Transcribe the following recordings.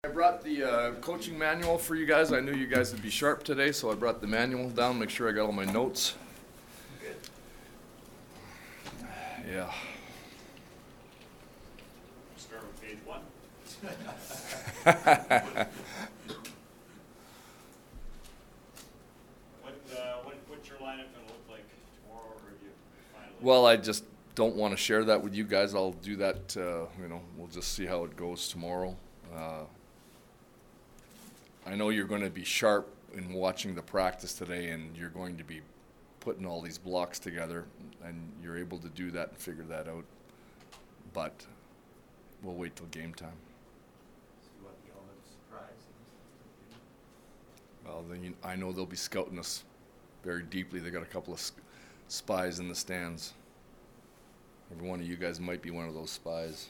I brought the coaching manual for you guys. I knew you guys would be sharp today, so I brought the manual down, make sure I got all my notes. Good. Yeah. Start with page 1. What's your lineup going to look like tomorrow, or have you finally? Well, I just don't want to share that with you guys. I'll do that, we'll just see how it goes tomorrow. I know you're going to be sharp in watching the practice today, and you're going to be putting all these blocks together, and you're able to do that and figure that out. But we'll wait till game time. So you want the element of surprise? Well, then I know they'll be scouting us very deeply. They got a couple of spies in the stands. Every one of you guys might be one of those spies.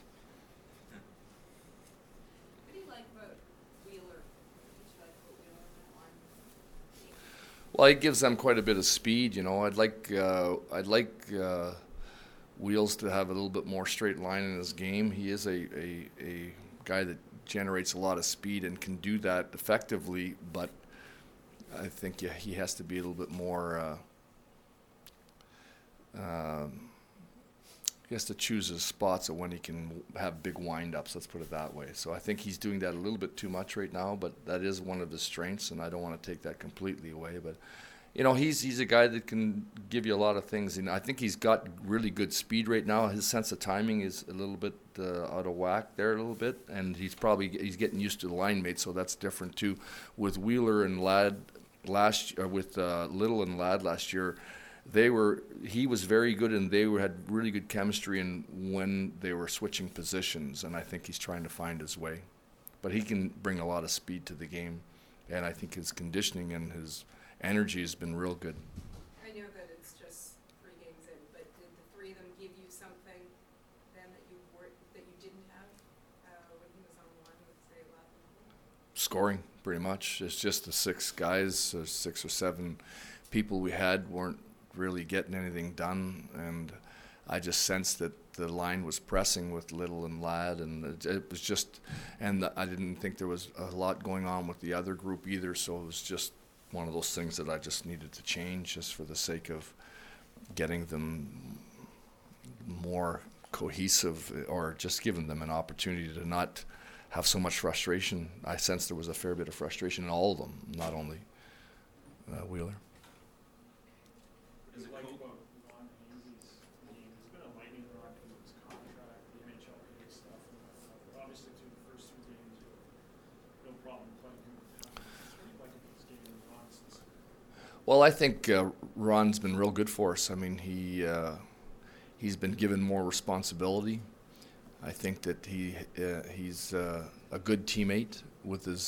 What do you like about Wheeler? What do you like about Wheeler in that line? Well, he gives them quite a bit of speed. I'd like Wheels to have a little bit more straight line in his game. He is a guy that generates a lot of speed and can do that effectively, but I think he has to be a little bit more. He has to choose his spots of when he can have big wind-ups, let's put it that way. So I think he's doing that a little bit too much right now, but that is one of his strengths, and I don't want to take that completely away. But, he's a guy that can give you a lot of things, and I think he's got really good speed right now. His sense of timing is a little bit out of whack there a little bit, and he's getting used to the line mates, so that's different too. With Wheeler and Ladd with Little and Ladd last year, he was very good, and they had really good chemistry in when they were switching positions, and I think he's trying to find his way. But he can bring a lot of speed to the game, and I think his conditioning and his energy has been real good. I know that it's just 3 games in, but did the 3 of them give you something then that you didn't have when he was on the line with, say, Ladd? Scoring, pretty much. It's just the 6 guys, 6 or 7 people we had weren't really getting anything done, and I just sensed that the line was pressing with Little and Ladd, and it was just, and I didn't think there was a lot going on with the other group either, so it was just one of those things that I just needed to change just for the sake of getting them more cohesive, or just giving them an opportunity to not have so much frustration. I sensed there was a fair bit of frustration in all of them, not only Wheeler. What do you like about Ron Hainsey's game? There's been a lightning rod because of his contract, the NHLPA stuff, and obviously through the first 2 games, you had no problem playing him. What do you like about his game and Ron since? Well, I think Ron's been real good for us. I mean, he's been given more responsibility. I think that he's a good teammate with the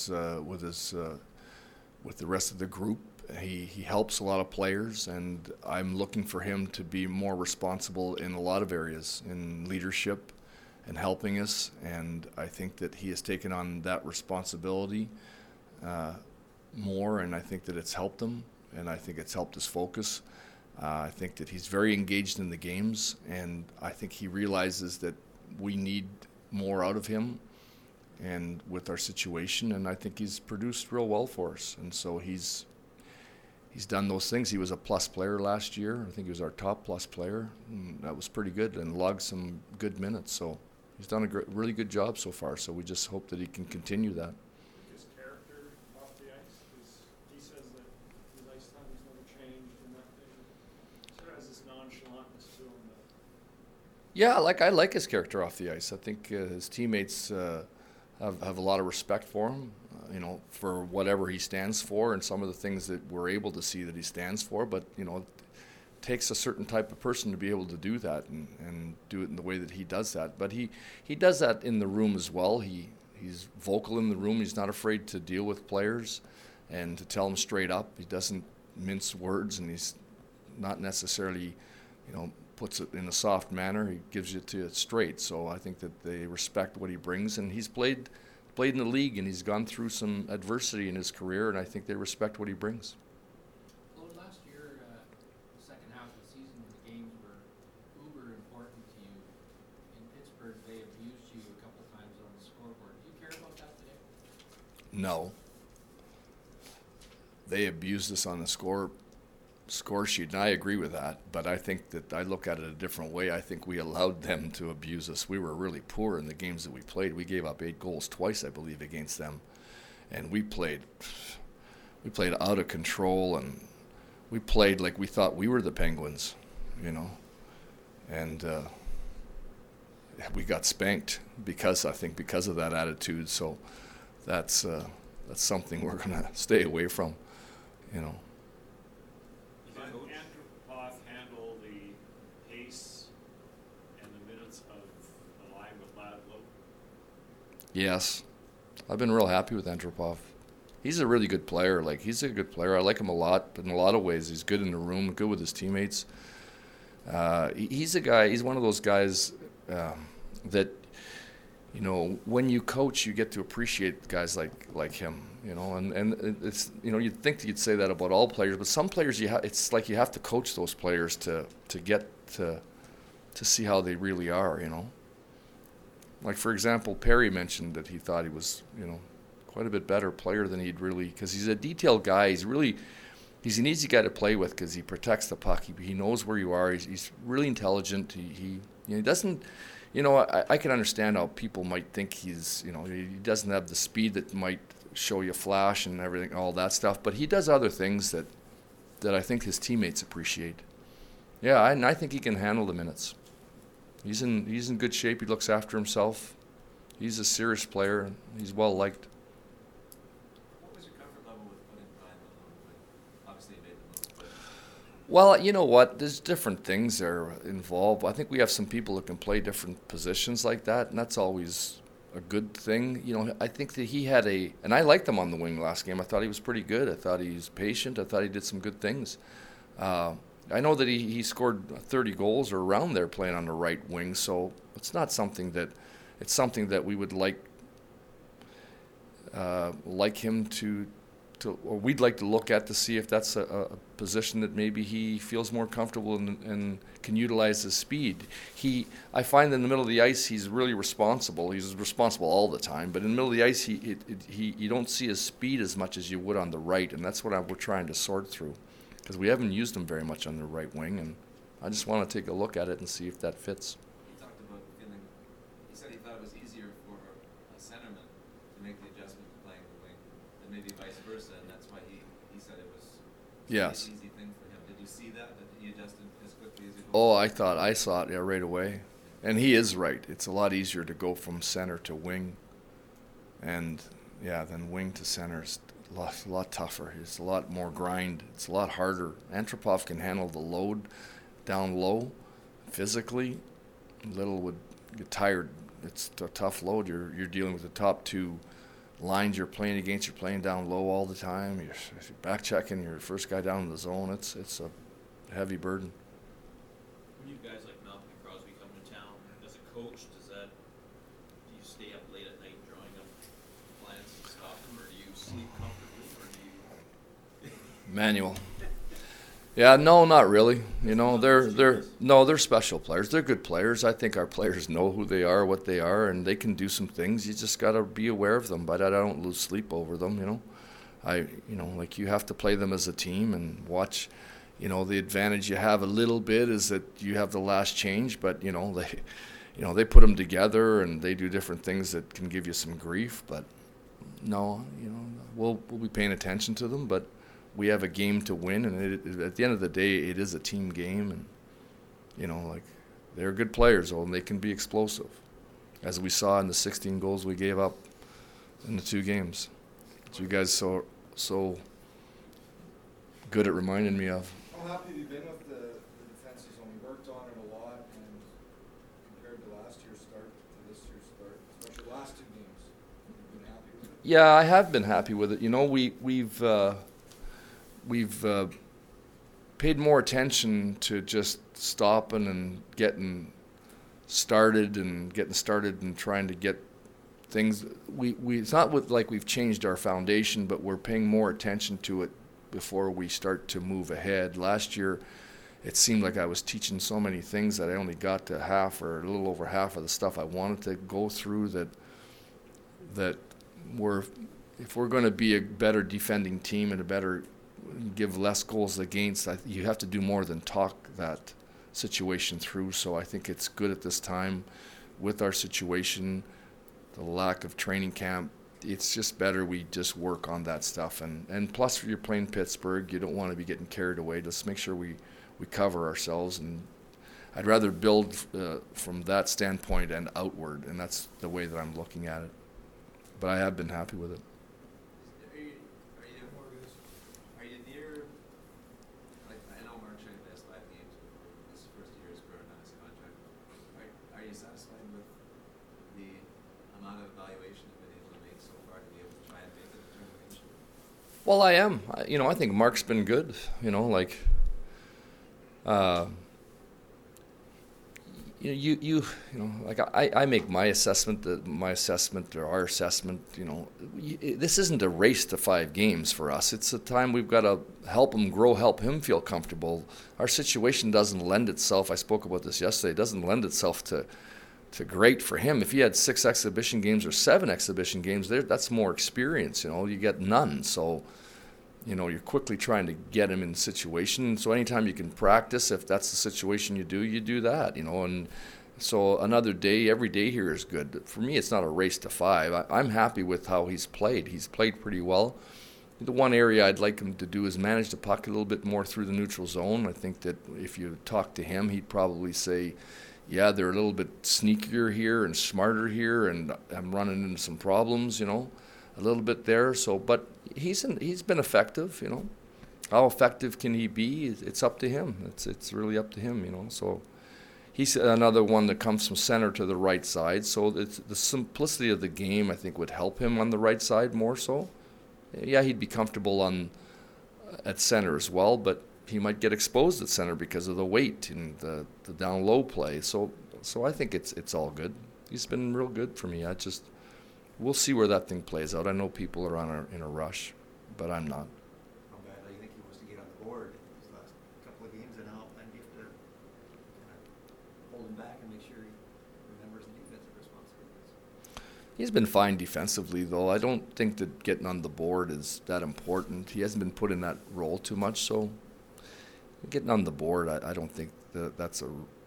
rest of the group. He helps a lot of players, and I'm looking for him to be more responsible in a lot of areas, in leadership and helping us, and I think that he has taken on that responsibility more, and I think that it's helped him, and I think it's helped his focus. I think that he's very engaged in the games, and I think he realizes that we need more out of him and with our situation, and I think he's produced real well for us, and so he's done those things. He was a plus player last year. I think he was our top plus player. And that was pretty good, and logged some good minutes. So he's done a really good job so far. So we just hope that he can continue that. His character off the ice, he says that his ice time has never changed, and that he sort of has this nonchalantness to him. Yeah, I like his character off the ice. I think his teammates have a lot of respect for him. For whatever he stands for, and some of the things that we're able to see that he stands for. But it takes a certain type of person to be able to do that and do it in the way that he does that. But he does that in the room as well. He's vocal in the room. He's not afraid to deal with players and to tell them straight up. He doesn't mince words, and he's not necessarily, puts it in a soft manner. He gives it to it straight. So I think that they respect what he brings, and he's played in the league, and he's gone through some adversity in his career, and I think they respect what he brings. Well, last year, the second half of the season, the games were uber important to you. In Pittsburgh, they abused you a couple of times on the scoreboard. Do you care about that today? No. They abused us on the score sheet, and I agree with that, but I think that I look at it a different way. I think we allowed them to abuse us. We were really poor in the games that we played. We gave up 8 goals twice, I believe, against them, and we played out of control, and we played like we thought we were the Penguins, and we got spanked because of that attitude. So that's something we're gonna stay away from, Did Antropov handle the pace and the minutes of the line with Ladlow? Yes, I've been real happy with Antropov. He's a really good player. He's a good player. I like him a lot, but in a lot of ways, he's good in the room, good with his teammates. He's a guy. He's one of those guys that, when you coach, you get to appreciate guys like him. And it's you'd think that you'd say that about all players, but some players it's like you have to coach those players to get to see how they really are. Like for example, Perry mentioned that he thought he was quite a bit better player than he'd really, because he's a detailed guy. He's an easy guy to play with because he protects the puck. He knows where you are. He's really intelligent. He doesn't. I can understand how people might think he doesn't have the speed that might show you flash and everything, all that stuff. But he does other things that I think his teammates appreciate. Yeah, and I think he can handle the minutes. He's in good shape. He looks after himself. He's a serious player, and he's well liked. What was your comfort level with putting Brian Ladlow? Obviously, he made the move, but Well, you know what? There's different things that are involved. I think we have some people that can play different positions like that, and that's always a good thing. I think that he had and I liked him on the wing last game. I thought he was pretty good. I thought he was patient. I thought he did some good things. I know that he scored 30 goals or around there playing on the right wing, so it's not something that we would like him to, or we'd like to look at to see if that's a position that maybe he feels more comfortable in and can utilize his speed. I find in the middle of the ice he's really responsible. He's responsible all the time, but in the middle of the ice you don't see his speed as much as you would on the right, and that's what we're trying to sort through, because we haven't used him very much on the right wing, and I just want to take a look at it and see if that fits. he talked about he said he thought it was easier for a centerman to make the adjustment to playing the wing than maybe vice versa, and that's why he said it was Yes. an easy thing for him. Did you see that he adjusted as quickly as he Oh, I saw it right away. And he is right. It's a lot easier to go from center to wing. And, then wing to center is a lot tougher. It's a lot more grind. It's a lot harder. Antropov can handle the load down low physically. Little would get tired. It's a tough load. You're dealing with the top two lines you're playing against. You're playing down low all the time. You're back checking. You're the first guy down in the zone. It's a heavy burden. When you guys like Malcolm and Crosby come to town, as a coach, do you stay up late at night drawing up plans to stop them, or do you sleep comfortably, or do you? Manual. Yeah, no, not really. They're special players. They're good players. I think our players know who they are, what they are, and they can do some things. You just got to be aware of them. But I don't lose sleep over them. You have to play them as a team and watch. The advantage you have a little bit is that you have the last change, but they put them together and they do different things that can give you some grief. But no, we'll be paying attention to them, but we have a game to win, and at the end of the day, it is a team game, and they're good players, and they can be explosive, as we saw in the 16 goals we gave up in the 2 games. That you guys so good at reminding me of. How happy have you been with the defense zone? We worked on it a lot, and compared to last year's start to this year's start, especially the last 2 games, you've been happy with it? Yeah, I have been happy with it. We've paid more attention to just stopping and getting started and trying to get things. It's not like we've changed our foundation, but we're paying more attention to it before we start to move ahead. Last year, it seemed like I was teaching so many things that I only got to half or a little over half of the stuff I wanted to go through that were if we're going to be a better defending team and give less goals against, you have to do more than talk that situation through. So I think it's good at this time with our situation, the lack of training camp. It's just better we just work on that stuff. And plus, you're playing Pittsburgh, you don't want to be getting carried away. Just make sure we cover ourselves. And I'd rather build from that standpoint and outward, and that's the way that I'm looking at it. But I have been happy with it. Are you near, like, I know Mark Schmidt missed 5 games before his first year's burn on his contract. Are you satisfied with the amount of evaluation you've been able to make so far to be able to try and make the determination? Well, I am. I think Mark's been good. I make my assessment, or our assessment. This isn't a race to 5 games for us. It's a time we've got to help him grow, help him feel comfortable. Our situation doesn't lend itself. I spoke about this yesterday. It doesn't lend itself to great for him. If he had 6 exhibition games or 7 exhibition games, that's more experience. You get none. So, you're quickly trying to get him in situation. So anytime you can practice, if that's the situation you do that, and so another day, every day here is good. For me, it's not a race to 5. I'm happy with how he's played. He's played pretty well. The one area I'd like him to do is manage the puck a little bit more through the neutral zone. I think that if you talk to him, he'd probably say, yeah, they're a little bit sneakier here and smarter here, and I'm running into some problems, a little bit there. So, but he's been effective. How effective can he be? It's up to him. It's really up to him. So he's another one that comes from center to the right side. So it's the simplicity of the game, I think, would help him on the right side more so. Yeah, he'd be comfortable at center as well, but he might get exposed at center because of the weight and the down low play. So I think it's all good. He's been real good for me. We'll see where that thing plays out. I know people are in a rush, but I'm not. How badly do you think he wants to get on the board these last couple of games, and how do you have to kind of hold him back and make sure he remembers the defensive responsibilities? He's been fine defensively, though. I don't think that getting on the board is that important. He hasn't been put in that role too much, so getting on the board, I don't think that's a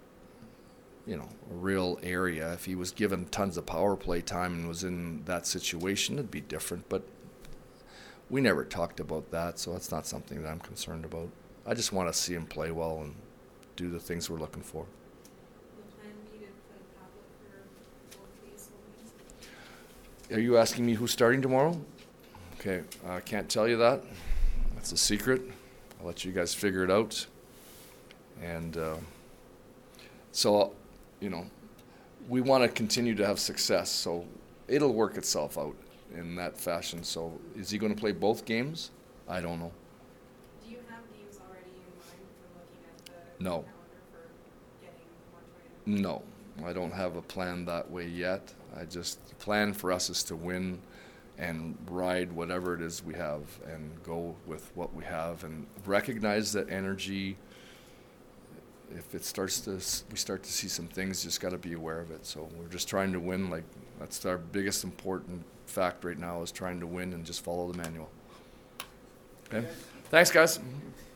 real area. If he was given tons of power play time and was in that situation, it'd be different. But we never talked about that, so that's not something that I'm concerned about. I just want to see him play well and do the things we're looking for. The plan B to play Pablo for both these games? Are you asking me who's starting tomorrow? Okay, I can't tell you that. That's a secret. I'll let you guys figure it out. And so, we want to continue to have success, so it'll work itself out in that fashion. So is he going to play both games? I don't know. Do you have games already in mind for looking at the No. calendar for getting Montreal? No, I don't have a plan that way yet. The plan for us is to win and ride whatever it is we have and go with what we have and recognize that energy. If we start to see some things, just got to be aware of it. So we're just trying to win. That's our biggest important fact right now, is trying to win and just follow the manual. Okay. Thanks, guys.